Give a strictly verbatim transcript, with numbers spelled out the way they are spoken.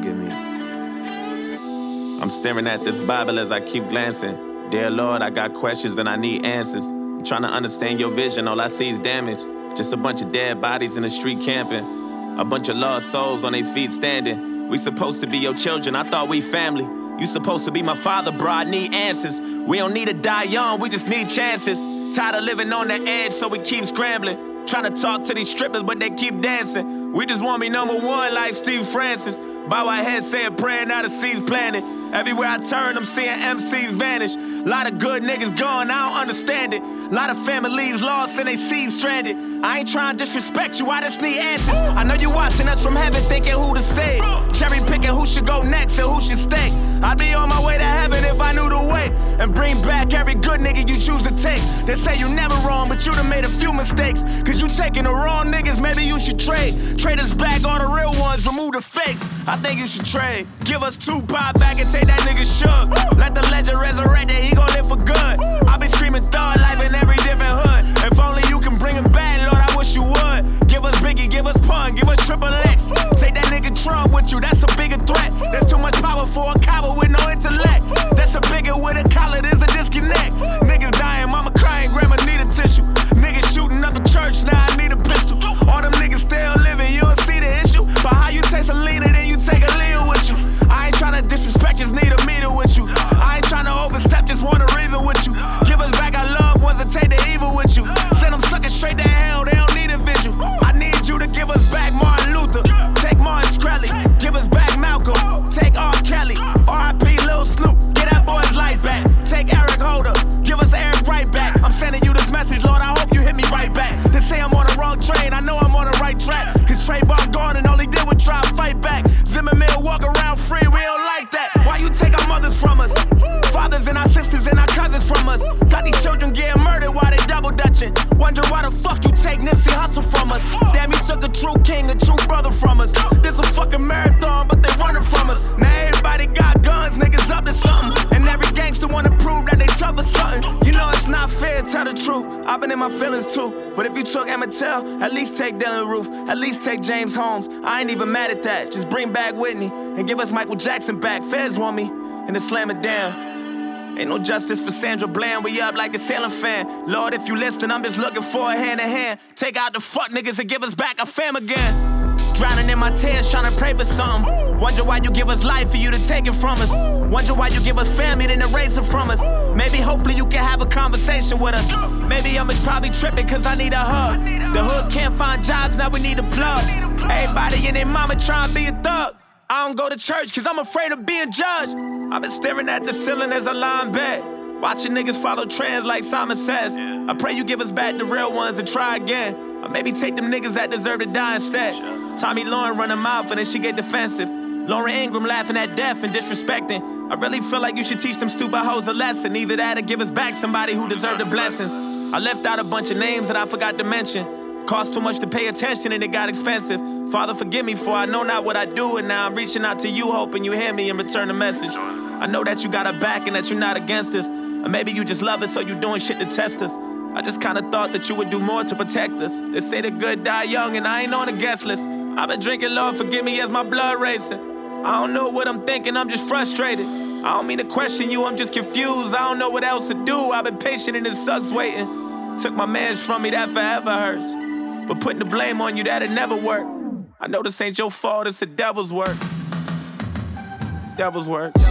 forgive me. I'm staring at this Bible as I keep glancing. Dear Lord, I got questions and I need answers. I'm trying to understand your vision, all I see is damage. Just a bunch of dead bodies in the street camping. A bunch of lost souls on their feet standing. We supposed to be your children, I thought we family. You supposed to be my father, bro, I need answers. We don't need to die young, we just need chances. Tired of living on the edge, so we keep scrambling. Trying to talk to these strippers, but they keep dancing. We just want to be number one like Steve Francis. Bow our heads, say a prayer, now the seeds planted. Everywhere I turn, I'm seeing M Cs vanish. Lot of good niggas gone, I don't understand it. Lot of families lost and they seeds stranded. I ain't trying to disrespect you, I just need answers. I know you watching us from heaven thinking who to save. Cherry picking who should go next and who should stay. I'd be on my way to heaven if I knew the way. And bring back every good nigga you choose to take. They say you never wrong, but you done made a few mistakes. Cause you taking the wrong niggas, maybe you should trade. Trade us back all the real ones, remove the fakes. I think you should trade. Give us Tupac back and take that nigga shook. Let the legend resurrect that he gon' live for good. I been screaming thug life in every different hood. If only you can bring him back, Lord, I wish you would. Give us Biggie, give us Pun, give us Triple X. Take that nigga Trump with you, that's a bigger threat. There's too much power for a coward with no intellect. That's a bigger with a collar, there's a disconnect. Niggas dying, mama crying, grandma need a tissue. Niggas shooting up a church, now I need a pistol. All them niggas still living, you don't see the issue. But how you taste a leader, then you take a leader with you. I ain't tryna disrespect, just need a meter with you. I ain't tryna overstep, just want a reason with you. Give us back our loved ones and take the evil with you. Send them suckers straight to hell, they don't need a vigil. I need you to give us back Martin Luther. Take Martin Shkreli, give us back Malcolm. Take R. Kelly, R I P Lil Snoop, get that boy's life back. Take Eric Holder, give us Eric right back. I'm sending you this message, Lord, I hope you hit me right back. They say I'm on the wrong train, I know I'm on the right track. Cause Trayvon gone and all he did was try to fight back. Zimmerman walk around free, we don't like that. Why you take our mothers from us? Fathers and our sisters and our cousins from us. Got these children getting murdered while they double dutching. Wonder why the fuck you take Nipsey Hussle from us. Damn, you took a true king, a true brother from us. This a fucking marathon, but they running from us. Now everybody got guns, niggas up to something. And every gangster wanna prove that they tough or something. You know it's not fair, tell the truth. I've been in my feelings too. But if you took Emmett Till, at least take Dylan Roof. At least take James Holmes. I ain't even mad at that. Just bring back Whitney and give us Michael Jackson back. Feds want me, and then slam it down. Ain't no justice for Sandra Bland, we up like a sailing fan. Lord, if you listen, I'm just looking for a hand in hand. Take out the fuck niggas and give us back our fam again. Drowning in my tears, trying to pray for something. Wonder why you give us life for you to take it from us. Wonder why you give us family, then erase it from us. Maybe hopefully you can have a conversation with us. Maybe I'm just probably tripping cause I need a hug. The hood can't find jobs, now we need a plug. Everybody and their mama trying to be a thug. I don't go to church cause I'm afraid of being judged. I've been staring at the ceiling as I lie in bed, watching niggas follow trends like Simon Says. I pray you give us back the real ones and try again. Or maybe take them niggas that deserve to die instead. Tommy Lauren run her mouth and then she get defensive. Lauren Ingram laughing at death and disrespecting. I really feel like you should teach them stupid hoes a lesson. Either that or give us back somebody who deserved the blessings. I left out a bunch of names that I forgot to mention. Cost too much to pay attention and it got expensive. Father, forgive me for I know not what I do, and now I'm reaching out to you hoping you hear me and return the message. I know that you got our back and that you're not against us. Or maybe you just love us so you doing shit to test us. I just kinda thought that you would do more to protect us. They say the good die young and I ain't on the guest list. I've been drinking, Lord, forgive me as my blood racing. I don't know what I'm thinking, I'm just frustrated. I don't mean to question you, I'm just confused. I don't know what else to do, I've been patient and it sucks waiting. Took my mans from me, that forever hurts. But putting the blame on you, that'll never work. I know this ain't your fault, it's the devil's work. Devil's work.